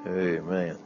Amen.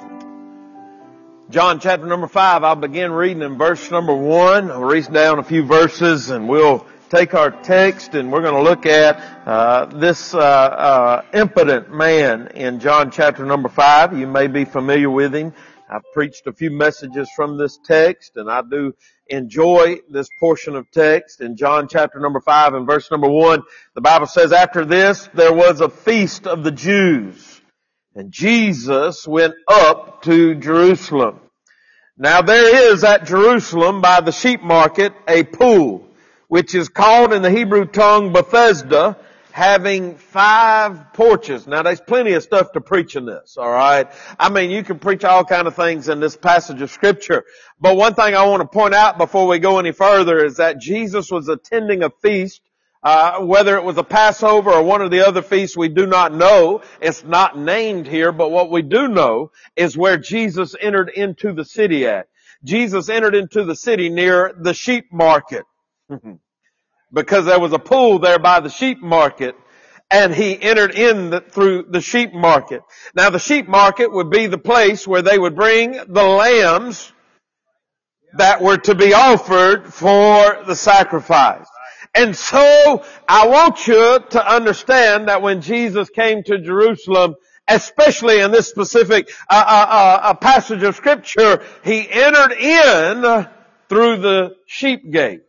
John chapter number 5, I'll begin reading in verse number 1. I'll read down a few verses and we'll take our text and we're going to look at this impotent man in John chapter number 5. You may be familiar with him. I've preached a few messages from this text and I do enjoy this portion of text. In John chapter number 5 and verse number 1, the Bible says, "After this there was a feast of the Jews. And Jesus went up to Jerusalem. Now there is at Jerusalem by the sheep market a pool, which is called in the Hebrew tongue Bethesda, having 5 porches." Now there's plenty of stuff to preach in this, alright? I mean, you can preach all kind of things in this passage of scripture. But one thing I want to point out before we go any further is that Jesus was attending a feast. Whether it was a Passover or one of the other feasts, we do not know. It's not named here, but what we do know is where Jesus entered into the city at. Jesus entered into the city near the sheep market. Because there was a pool there by the sheep market, and he entered in through the sheep market. Now the sheep market would be the place where they would bring the lambs that were to be offered for the sacrifice. And so, I want you to understand that when Jesus came to Jerusalem, especially in this specific passage of scripture, he entered in through the sheep gate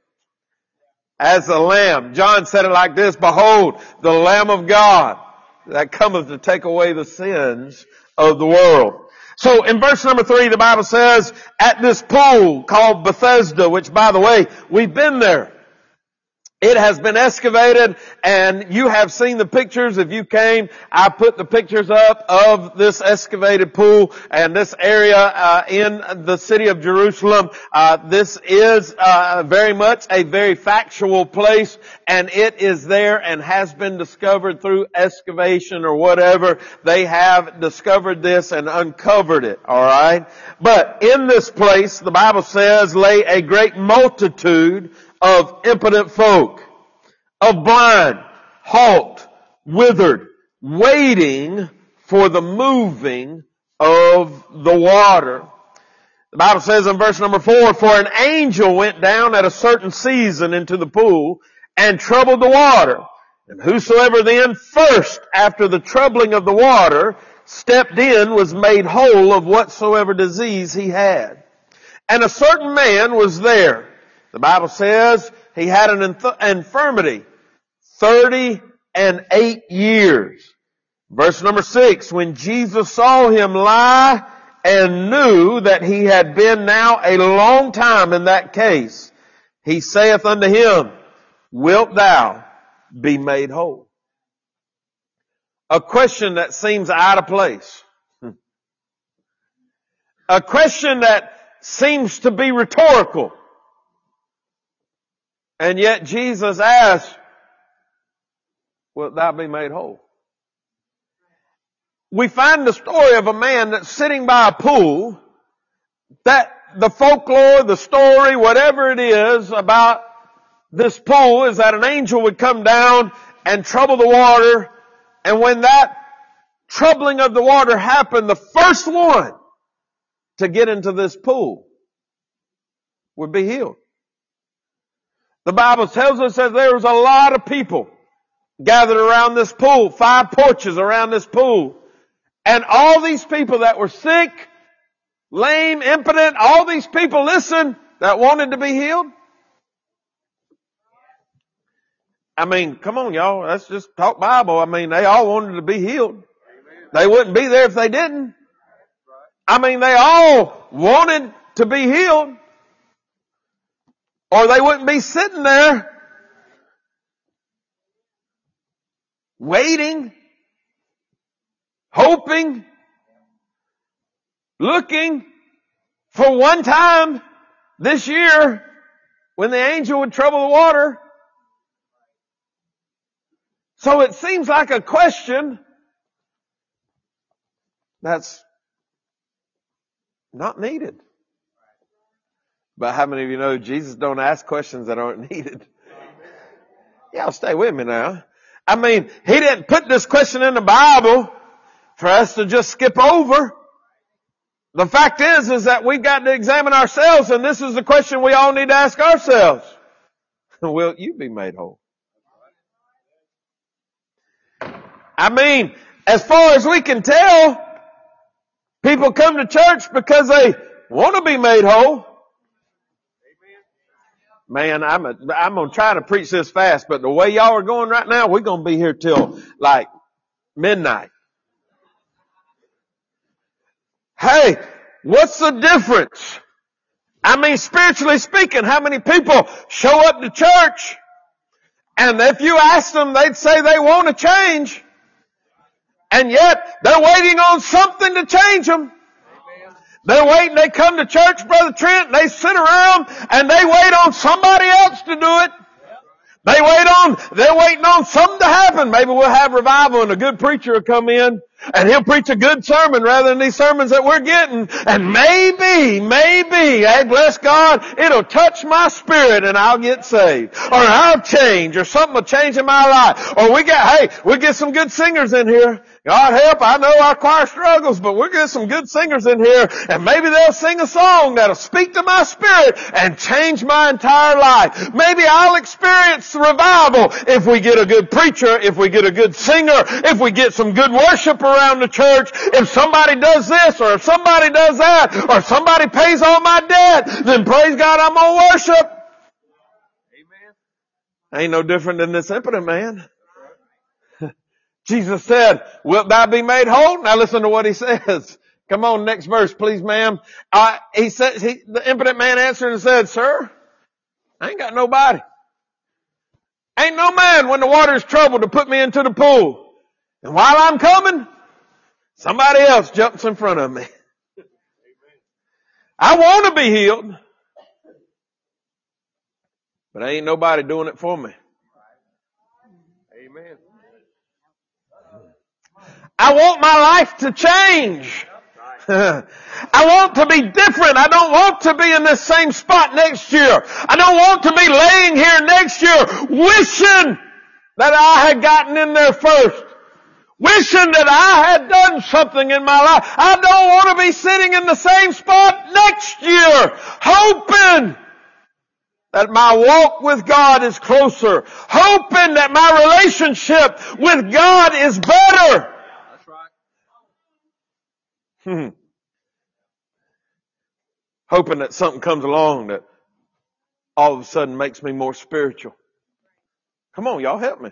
as a lamb. John said it like this: "Behold, the Lamb of God that cometh to take away the sins of the world." So in verse number 3, the Bible says, at this pool called Bethesda, which by the way, we've been there. It has been excavated, and you have seen the pictures. If you came, I put the pictures up of this excavated pool and this area in the city of Jerusalem. This is very much a very factual place, and it is there and has been discovered through excavation or whatever. They have discovered this and uncovered it, all right? But in this place, the Bible says, lay a great multitude of impotent folk, of blind, halt, withered, waiting for the moving of the water. The Bible says in verse number 4, "For an angel went down at a certain season into the pool and troubled the water. And whosoever then first after the troubling of the water stepped in was made whole of whatsoever disease he had. And a certain man was there." The Bible says he had an infirmity 38 years. Verse number 6, "When Jesus saw him lie and knew that he had been now a long time in that case, he saith unto him, Wilt thou be made whole?" A question that seems out of place. A question that seems to be rhetorical. And yet Jesus asked, "Wilt thou be made whole?" We find the story of a man that's sitting by a pool, that the folklore, the story, whatever it is about this pool is that an angel would come down and trouble the water, and when that troubling of the water happened, the first one to get into this pool would be healed. The Bible tells us that there was a lot of people gathered around this pool, 5 porches around this pool. And all these people that were sick, lame, impotent, all these people, listen, that wanted to be healed. I mean, come on y'all, let's just talk Bible. I mean, they all wanted to be healed. They wouldn't be there if they didn't. I mean, they all wanted to be healed. Or they wouldn't be sitting there waiting, hoping, looking for one time this year when the angel would trouble the water. So it seems like a question that's not needed. But how many of you know Jesus don't ask questions that aren't needed? Y'all stay with me now. I mean, he didn't put this question in the Bible for us to just skip over. The fact is that we've got to examine ourselves, and this is the question we all need to ask ourselves. Will you be made whole? I mean, as far as we can tell, people come to church because they want to be made whole. Man, I'm going to try to preach this fast, but the way y'all are going right now, we're going to be here till like midnight. Hey, what's the difference? I mean, spiritually speaking, how many people show up to church and if you ask them, they'd say they want to change, and yet they're waiting on something to change them. They're waiting, they come to church, Brother Trent, and they sit around and they wait on somebody else to do it. They're waiting on something to happen. Maybe we'll have revival and a good preacher will come in and he'll preach a good sermon rather than these sermons that we're getting. And maybe, hey, bless God, it'll touch my spirit and I'll get saved. Or I'll change, or something will change in my life. Or we get some good singers in here. God help, I know our choir struggles, but we'll get some good singers in here, and maybe they'll sing a song that'll speak to my spirit and change my entire life. Maybe I'll experience revival if we get a good preacher, if we get a good singer, if we get some good worship around the church. If somebody does this, or if somebody does that, or if somebody pays all my debt, then praise God, I'm gonna worship. Amen. Ain't no different than this impotent man. Jesus said, wilt thou be made whole? Now listen to what he says. Come on, next verse, please, ma'am. The impotent man answered and said, Sir, I ain't got nobody. Ain't no man when the water is troubled to put me into the pool. And while I'm coming, somebody else jumps in front of me. I want to be healed, but ain't nobody doing it for me. Amen. I want my life to change. I want to be different. I don't want to be in this same spot next year. I don't want to be laying here next year wishing that I had gotten in there first. Wishing that I had done something in my life. I don't want to be sitting in the same spot next year, hoping that my walk with God is closer. Hoping that my relationship with God is better. Hoping that something comes along that all of a sudden makes me more spiritual. Come on, y'all help me.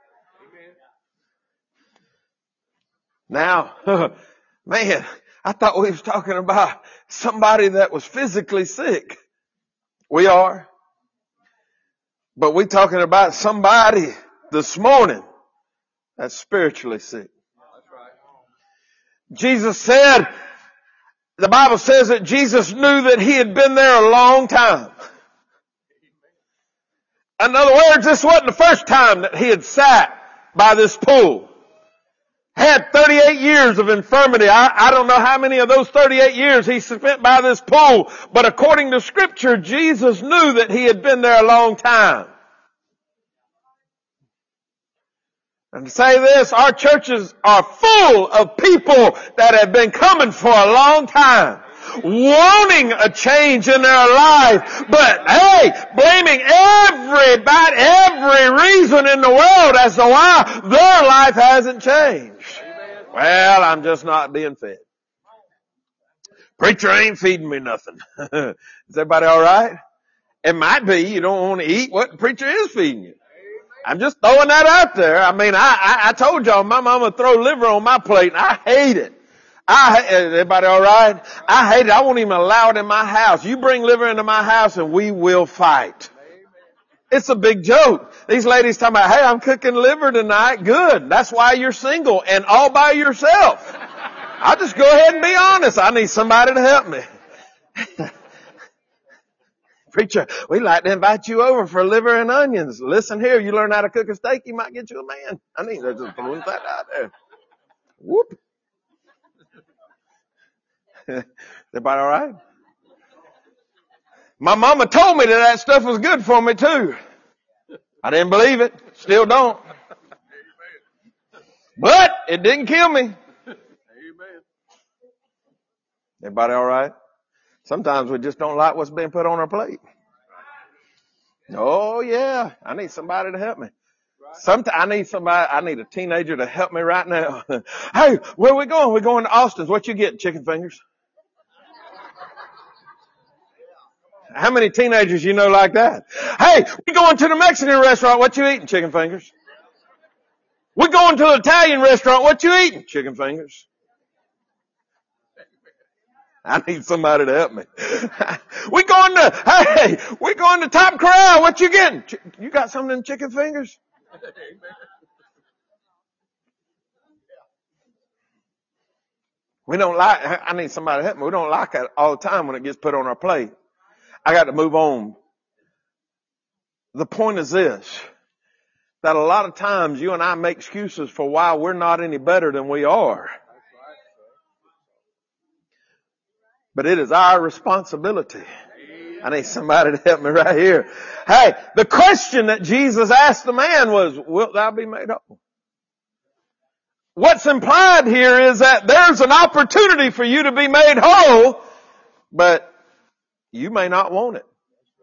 Now, man, I thought we was talking about somebody that was physically sick. We are. But we're talking about somebody this morning that's spiritually sick. Jesus said, the Bible says that Jesus knew that he had been there a long time. In other words, this wasn't the first time that he had sat by this pool. Had 38 years of infirmity. I don't know how many of those 38 years he spent by this pool, but according to Scripture, Jesus knew that he had been there a long time. And to say this, our churches are full of people that have been coming for a long time, wanting a change in their life, but hey, blaming every reason in the world as to why their life hasn't changed. Well, I'm just not being fed. Preacher ain't feeding me nothing. Is everybody all right? It might be you don't want to eat what the preacher is feeding you. I'm just throwing that out there. I mean, I told y'all my mama throw liver on my plate and I hate it. Everybody all right? I hate it. I won't even allow it in my house. You bring liver into my house and we will fight. It's a big joke. These ladies talking about, hey, I'm cooking liver tonight. Good. That's why you're single and all by yourself. I'll just go ahead and be honest. I need somebody to help me. Preacher, we'd like to invite you over for liver and onions. Listen here, you learn how to cook a steak, you might get you a man. I need to just throw that out there. Whoop. Everybody all right? My mama told me that stuff was good for me too. I didn't believe it. Still don't. But it didn't kill me. Everybody all right? Sometimes we just don't like what's being put on our plate. Oh yeah, I need somebody to help me. I need a teenager to help me right now. Hey, where are we going? We're going to Austin's. What you getting? Chicken fingers? How many teenagers you know like that? Hey, we're going to the Mexican restaurant. What you eating? Chicken fingers. We're going to the Italian restaurant. What you eating? Chicken fingers. I need somebody to help me. We're going to Top Corral. What you getting? You got something in chicken fingers? I need somebody to help me. We don't like it all the time when it gets put on our plate. I got to move on. The point is this, that a lot of times you and I make excuses for why we're not any better than we are. But it is our responsibility. I need somebody to help me right here. Hey, the question that Jesus asked the man was, wilt thou be made whole? What's implied here is that there's an opportunity for you to be made whole, but you may not want it.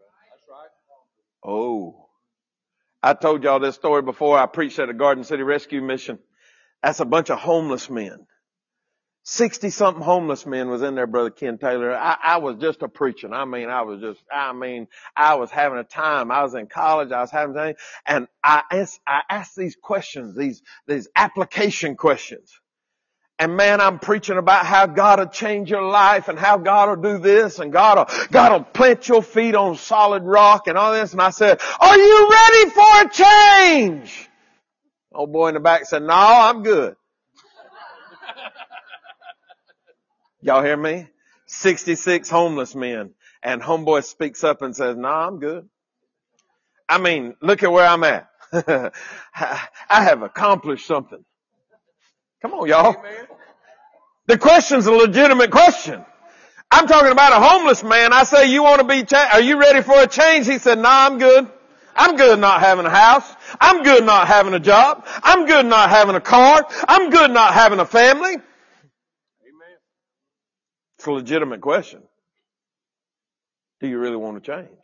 Oh, I told y'all this story before. I preached at a Garden City Rescue Mission. That's a bunch of homeless men. 60-something homeless men was in there, Brother Ken Taylor. I was just a preaching. I was having a time. I was in college. I was having a time. And I asked these questions, these application questions. And man, I'm preaching about how God will change your life and how God will do this and God will plant your feet on solid rock and all this. And I said, are you ready for a change? Old boy in the back said, no, I'm good. Y'all hear me? 66 homeless men. And homeboy speaks up and says, no, I'm good. I mean, look at where I'm at. I have accomplished something. Come on, y'all. Amen. The question's a legitimate question. I'm talking about a homeless man. I say, are you ready for a change? He said, no, I'm good. I'm good not having a house. I'm good not having a job. I'm good not having a car. I'm good not having a family. Amen. It's a legitimate question. Do you really want to change?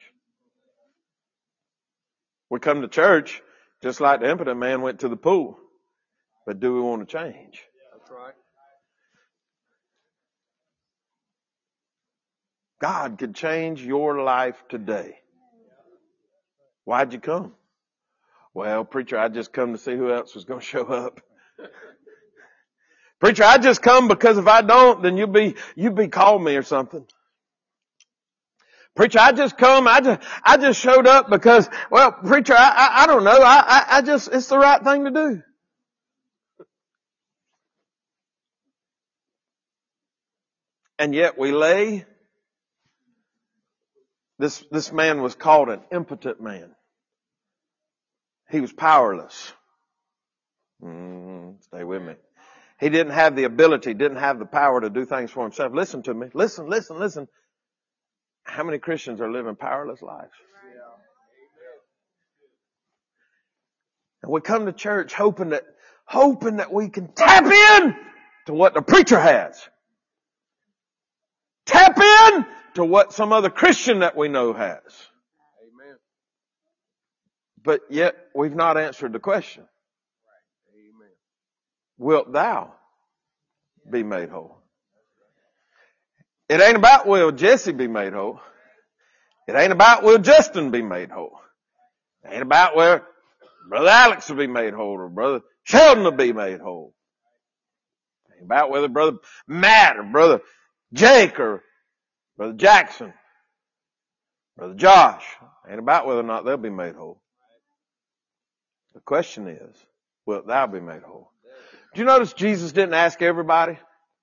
We come to church just like the impotent man went to the pool. But do we want to change? That's right. God could change your life today. Why'd you come? Well, preacher, I just come to see who else was going to show up. Preacher, I just come because if I don't, then you'll be calling me or something. Preacher, I just come, I just showed up because, well, preacher, I don't know, it's the right thing to do. And yet we lay. This man was called an impotent man. He was powerless. Stay with me. He didn't have the ability, didn't have the power to do things for himself. Listen to me. Listen. How many Christians are living powerless lives? And we come to church hoping that we can tap in to what the preacher has. Tap in to what some other Christian that we know has. Amen. But yet we've not answered the question. Amen. Wilt thou be made whole? It ain't about will Jesse be made whole. It ain't about will Justin be made whole. It ain't about where Brother Alex will be made whole or Brother Sheldon will be made whole. It ain't about whether Brother Matt or Brother Jake or Brother Jackson, Brother Josh. It ain't about whether or not they'll be made whole. The question is, wilt thou be made whole? Do you notice Jesus didn't ask everybody?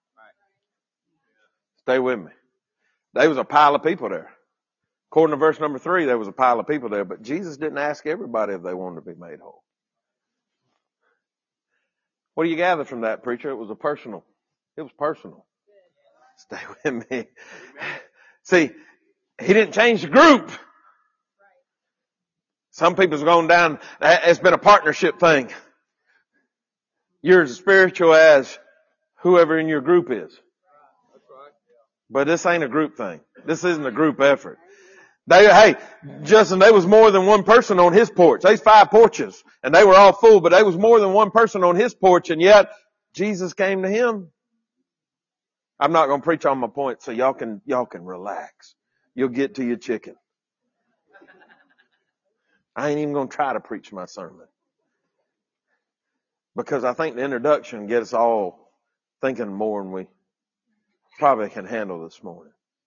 Stay with me. There was a pile of people there. According to verse number 3, there was a pile of people there, but Jesus didn't ask everybody if they wanted to be made whole. What do you gather from that, preacher? It was personal. Stay with me. See, he didn't change the group. Some people's gone down, it's been a partnership thing. You're as spiritual as whoever in your group is. But this ain't a group thing. This isn't a group effort. Justin, there was more than one person on his porch. There's 5 porches and they were all full, but there was more than one person on his porch, and yet Jesus came to him. I'm not going to preach on my point, so y'all can relax. You'll get to your chicken. I ain't even going to try to preach my sermon, because I think the introduction gets us all thinking more than we probably can handle this morning.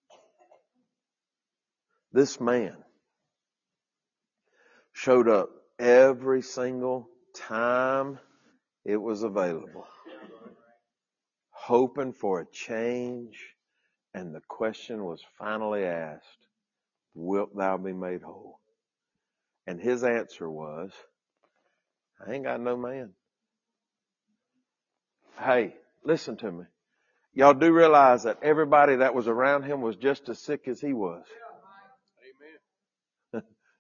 This man showed up every single time it was available, hoping for a change, and the question was finally asked, wilt thou be made whole? And his answer was, I ain't got no man. Hey, listen to me. Y'all do realize that everybody that was around him was just as sick as he was. Amen.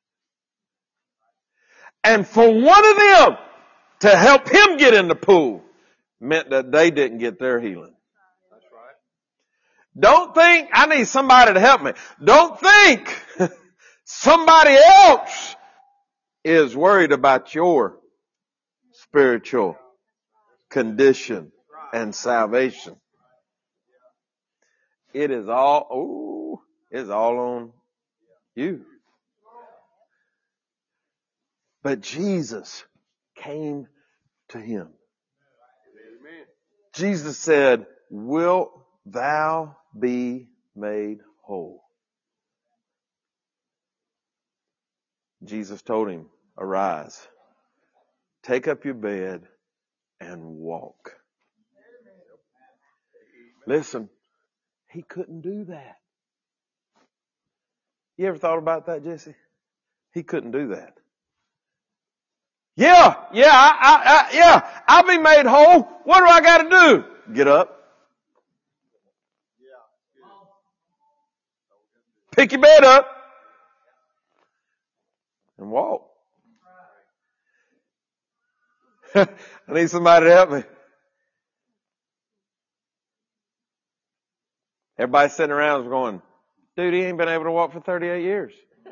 And for one of them to help him get in the pool meant that they didn't get their healing. That's right. Don't think I need somebody to help me. Don't think somebody else is worried about your spiritual condition and salvation. It's all on you. But Jesus came to him. Jesus said, wilt thou be made whole? Jesus told him, arise, take up your bed and walk. Listen, he couldn't do that. You ever thought about that, Jesse? He couldn't do that. I'll be made whole. What do I got to do? Get up. Pick your bed up and walk. I need somebody to help me. Everybody sitting around is going, dude, he ain't been able to walk for 38 years.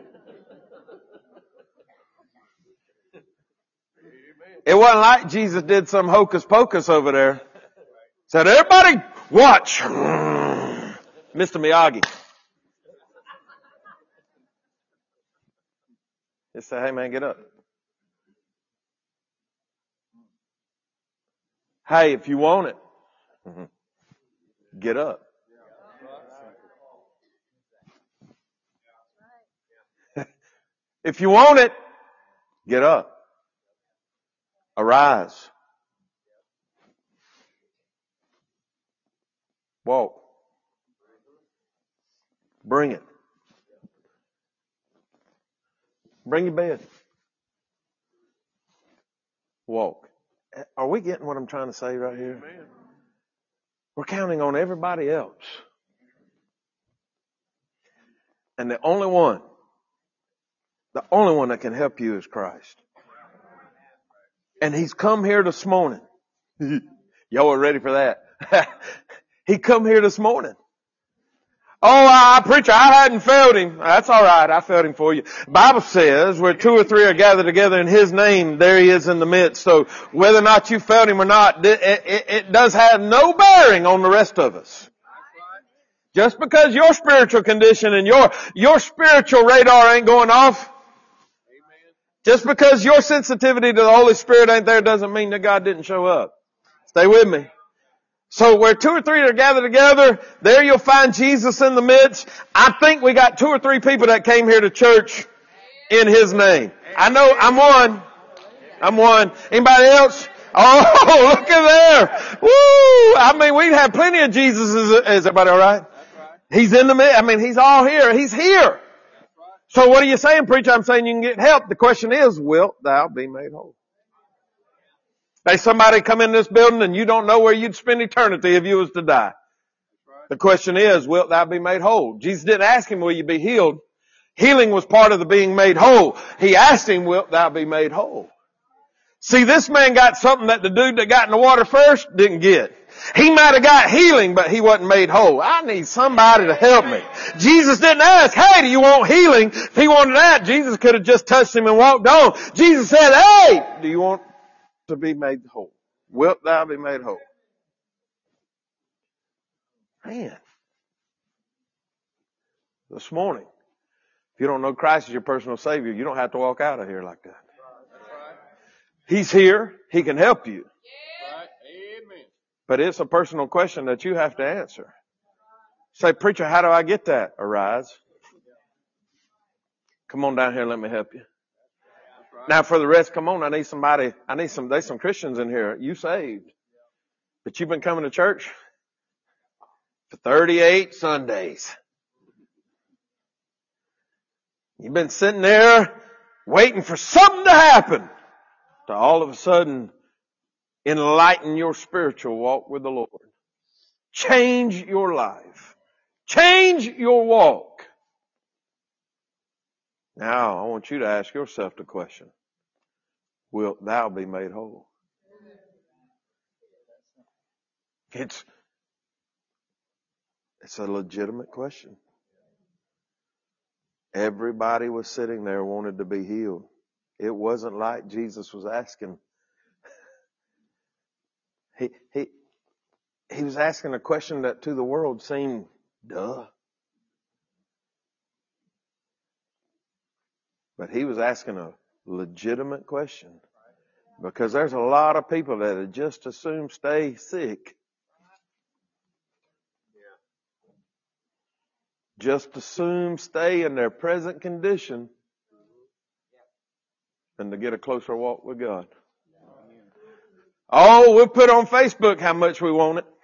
It wasn't like Jesus did some hocus pocus over there. Said, everybody watch. Mr. Miyagi. He said, hey man, get up. Hey, if you want it, get up. If you want it, get up. Arise. Walk. Bring it. Bring your bed. Walk. Are we getting what I'm trying to say right here? Amen. We're counting on everybody else. And the only one that can help you is Christ. And he's come here this morning. Y'all are ready for that. He come here this morning. Oh, preacher, I hadn't failed him. That's all right. I failed him for you. The Bible says where 2 or 3 are gathered together in his name, there he is in the midst. So whether or not you failed him or not, it does have no bearing on the rest of us. Just because your spiritual condition and your spiritual radar ain't going off, just because your sensitivity to the Holy Spirit ain't there doesn't mean that God didn't show up. Stay with me. So where 2 or 3 are gathered together, there you'll find Jesus in the midst. I think we got 2 or 3 people that came here to church in his name. I know I'm one. Anybody else? Oh, look at there. Woo! I mean, we have plenty of Jesuses. Is everybody all right? He's in the midst. I mean, he's all here. He's here. So what are you saying, preacher? I'm saying you can get help. The question is, wilt thou be made whole? Hey, somebody come in this building and you don't know where you'd spend eternity if you was to die. The question is, wilt thou be made whole? Jesus didn't ask him, will you be healed? Healing was part of the being made whole. He asked him, wilt thou be made whole? See, this man got something that the dude that got in the water first didn't get. He might have got healing, but he wasn't made whole. I need somebody to help me. Jesus didn't ask, hey, do you want healing? If he wanted that, Jesus could have just touched him and walked on. Jesus said, hey, do you want to be made whole? Wilt thou be made whole? Man. This morning, if you don't know Christ as your personal Savior, you don't have to walk out of here like that. He's here. He can help you. But it's a personal question that you have to answer. Say, preacher, how do I get that? Arise. Come on down here and let me help you. Now for the rest, come on, there's some Christians in here. You saved. But you've been coming to church for 38 Sundays. You've been sitting there waiting for something to happen to all of a sudden enlighten your spiritual walk with the Lord. Change your life. Change your walk. Now, I want you to ask yourself the question, wilt thou be made whole? It's a legitimate question. Everybody was sitting there wanted to be healed. It wasn't like Jesus was asking. He was asking a question that to the world seemed duh. But he was asking a legitimate question. Because there's a lot of people that would just assume stay sick. Just assume stay in their present condition than to get a closer walk with God. Oh, we'll put on Facebook how much we want it.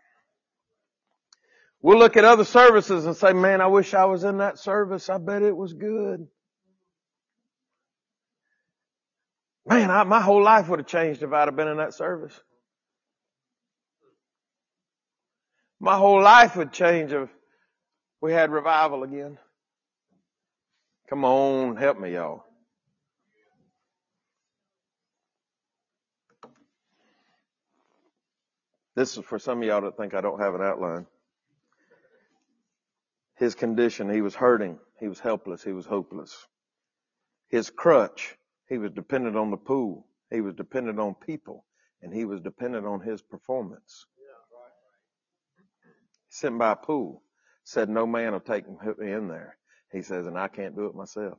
We'll look at other services and say, man, I wish I was in that service. I bet it was good. Man, my whole life would have changed if I'd have been in that service. My whole life would change if we had revival again. Come on, help me, y'all. This is for some of y'all that think I don't have an outline. His condition, he was hurting, he was helpless, he was hopeless. His crutch, he was dependent on the pool, he was dependent on people, and he was dependent on his performance. He's sitting by a pool, said no man will take me in there. He says, and I can't do it myself.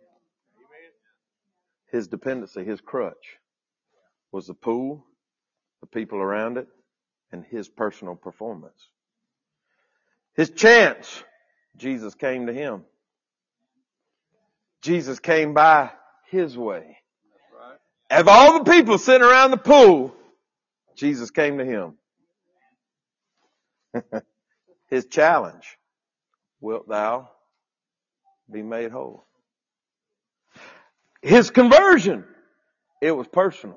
His dependency, his crutch, was the pool, the people around it, and his personal performance. His chance, Jesus came to him. Jesus came by his way. Of all the people sitting around the pool, Jesus came to him. His challenge, wilt thou be made whole? His conversion, it was personal.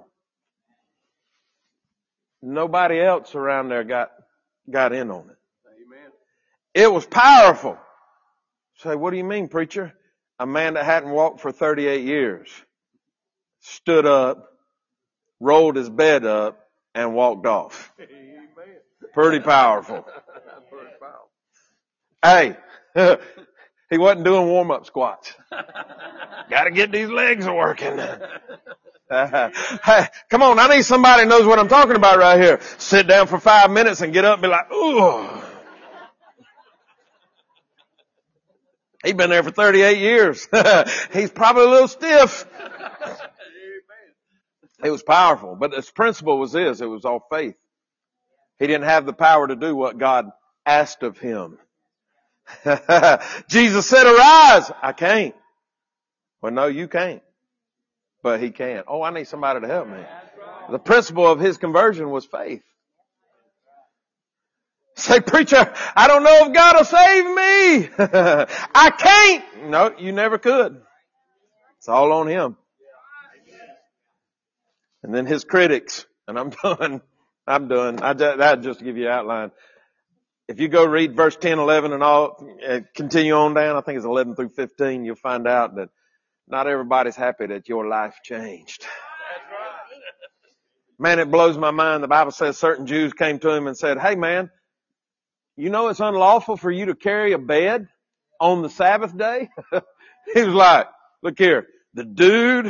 Nobody else around there got in on it. Amen. It was powerful. Say, what do you mean, preacher? A man that hadn't walked for 38 years stood up, rolled his bed up, and walked off. Amen. Pretty powerful. Pretty powerful. Hey, he wasn't doing warm-up squats. Got to get these legs working. Hey, come on, I need somebody who knows what I'm talking about right here. Sit down for 5 minutes and get up and be like, ooh. He's been there for 38 years. He's probably a little stiff. It was powerful, but its principle was this. It was all faith. He didn't have the power to do what God asked of him. Jesus said, arise. I can't. Well, no, you can't. But he can. Oh, I need somebody to help me. The principle of his conversion was faith. Say, preacher, I don't know if God will save me. I can't. No, you never could. It's all on him. And then his critics, and I'm done. That'll just give you an outline. If you go read verse 10, 11 and all, continue on down, I think it's 11 through 15, you'll find out that not everybody's happy that your life changed. Man, it blows my mind. The Bible says certain Jews came to him and said, hey man, you know it's unlawful for you to carry a bed on the Sabbath day? He was like, look here, the dude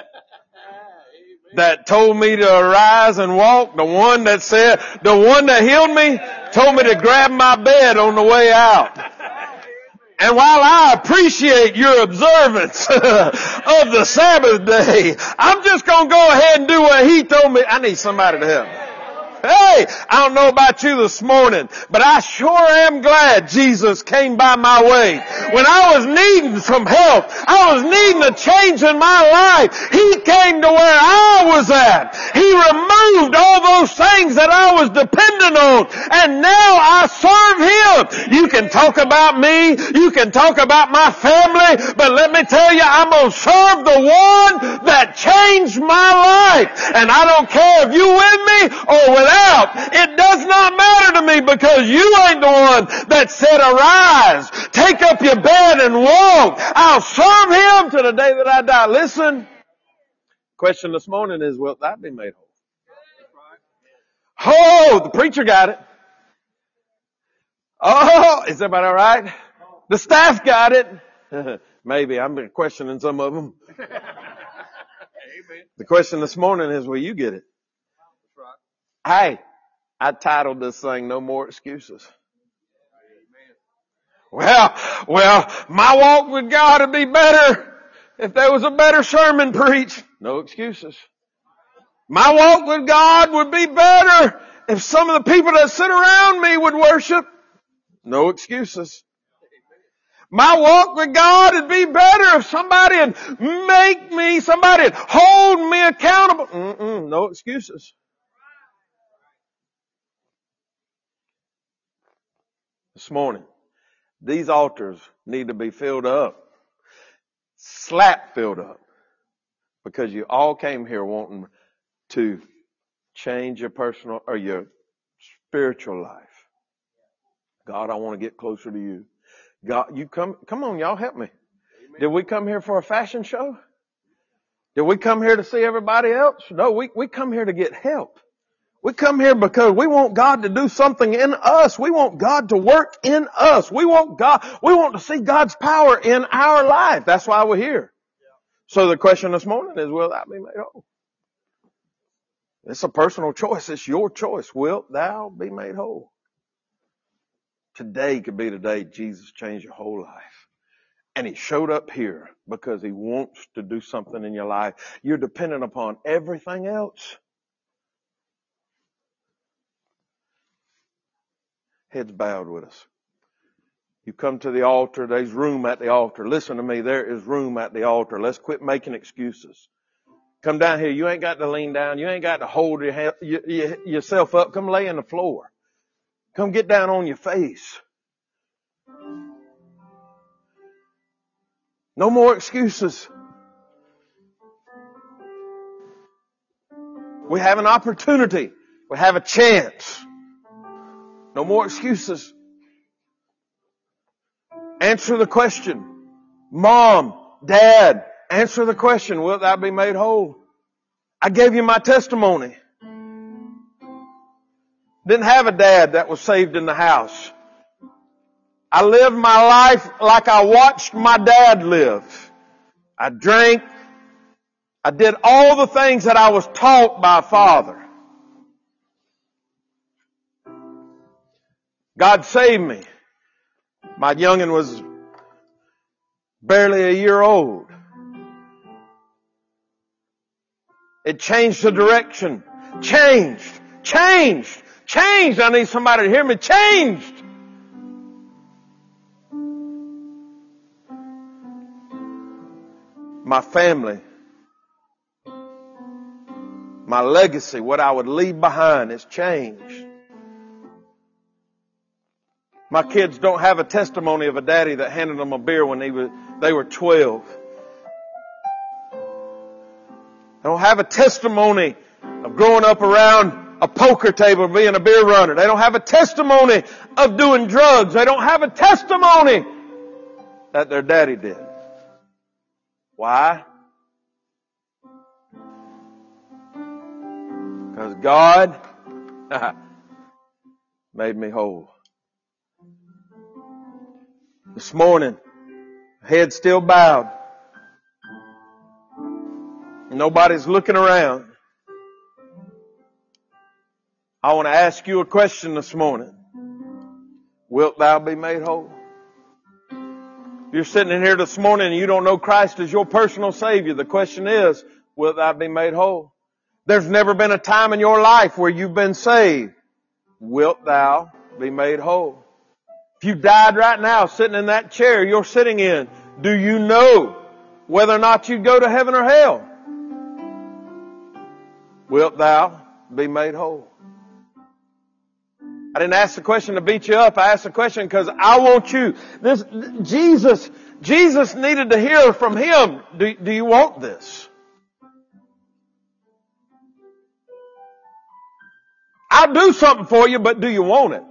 that told me to arise and walk, the one that healed me, told me to grab my bed on the way out. And while I appreciate your observance of the Sabbath day, I'm just going to go ahead and do what he told me. I need somebody to help me. Hey, I don't know about you this morning, but I sure am glad Jesus came by my way. When I was needing some help, I was needing a change in my life, He came to where I was at. He removed all those things that I was dependent on, and now I serve Him. You can talk about me, you can talk about my family, but let me tell you, I'm going to serve the one that changed my life. And I don't care if you with me or without. It does not matter to me, because you ain't the one that said, arise, take up your bed and walk. I'll serve Him to the day that I die. Listen, question this morning is, will that be made whole? Oh, the preacher got it. Oh, is everybody all right? The staff got it. Maybe. I'm questioning some of them. The question this morning is, will you get it? Hey, I titled this thing, No More Excuses. Well, my walk with God would be better if there was a better sermon preached. No excuses. My walk with God would be better if some of the people that sit around me would worship. No excuses. My walk with God would be better if somebody would hold me accountable. No excuses. This morning, these altars need to be filled up. Slap filled up. Because you all came here wanting to change your personal or your spiritual life. God, I want to get closer to you. God, you come on, y'all help me. Amen. Did we come here for a fashion show? Did we come here to see everybody else? No, we come here to get help. We come here because we want God to do something in us. We want God to work in us. We want to see God's power in our life. That's why we're here. So the question this morning is, will that be made whole? It's a personal choice. It's your choice. Wilt thou be made whole? Today could be the day Jesus changed your whole life. And He showed up here because He wants to do something in your life. You're dependent upon everything else. Heads bowed with us. You come to the altar. There's room at the altar. Listen to me. There is room at the altar. Let's quit making excuses. Come down here. You ain't got to lean down. You ain't got to hold yourself up. Come lay on the floor. Come get down on your face. No more excuses. We have an opportunity. We have a chance. No more excuses. Answer the question. Mom, Dad, answer the question. Will thou be made whole? I gave you my testimony. Didn't have a dad that was saved in the house. I lived my life like I watched my dad live. I drank. I did all the things that I was taught by Father. God saved me. My youngin' was barely a year old. It changed the direction. Changed. I need somebody to hear me. Changed. My family. My legacy, what I would leave behind, has changed. My kids don't have a testimony of a daddy that handed them a beer when they were 12. They don't have a testimony of growing up around a poker table being a beer runner. They don't have a testimony of doing drugs. They don't have a testimony that their daddy did. Why? Because God made me whole. This morning, head still bowed. Nobody's looking around. I want to ask you a question this morning. Wilt thou be made whole? If you're sitting in here this morning and you don't know Christ as your personal Savior, the question is, wilt thou be made whole? There's never been a time in your life where you've been saved. Wilt thou be made whole? If you died right now sitting in that chair you're sitting in, do you know whether or not you'd go to heaven or hell? Wilt thou be made whole? I didn't ask the question to beat you up. I asked the question because I want you. Jesus needed to hear from Him. Do you want this? I'll do something for you, but do you want it?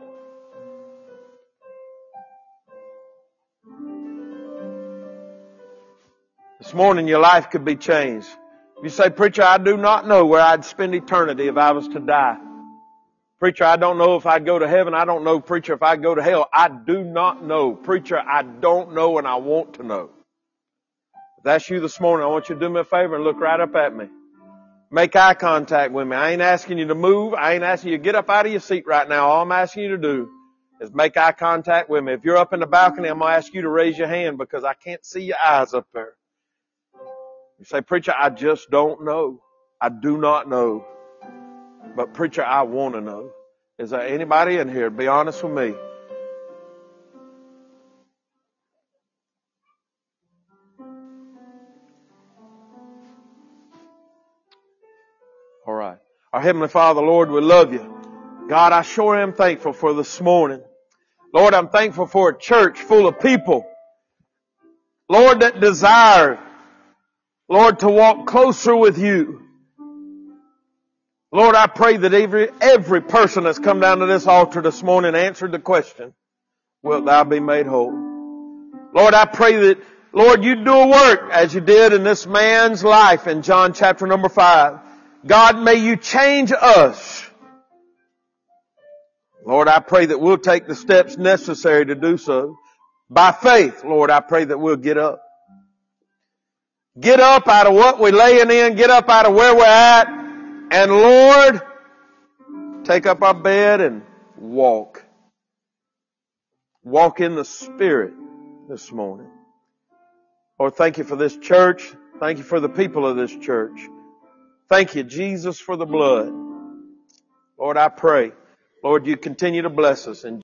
This morning your life could be changed. You say, preacher, I do not know where I'd spend eternity if I was to die. Preacher, I don't know if I'd go to heaven. I don't know, preacher, if I'd go to hell. I do not know. Preacher, I don't know and I want to know. If that's you this morning, I want you to do me a favor and look right up at me. Make eye contact with me. I ain't asking you to move. I ain't asking you to get up out of your seat right now. All I'm asking you to do is make eye contact with me. If you're up in the balcony, I'm going to ask you to raise your hand because I can't see your eyes up there. You say, preacher, I just don't know. I do not know. But preacher, I want to know. Is there anybody in here? Be honest with me. All right. Our Heavenly Father, Lord, we love you. God, I sure am thankful for this morning. Lord, I'm thankful for a church full of people, Lord, that desire, Lord, to walk closer with you. Lord, I pray that every person that's come down to this altar this morning answered the question, wilt thou be made whole? Lord, I pray that, Lord, you do a work as you did in this man's life in John chapter number 5. God, may you change us. Lord, I pray that we'll take the steps necessary to do so. By faith, Lord, I pray that we'll get up. Get up out of what we're laying in. Get up out of where we're at. And Lord, take up our bed and walk. Walk in the Spirit this morning. Lord, thank you for this church. Thank you for the people of this church. Thank you, Jesus, for the blood. Lord, I pray, Lord, you continue to bless us.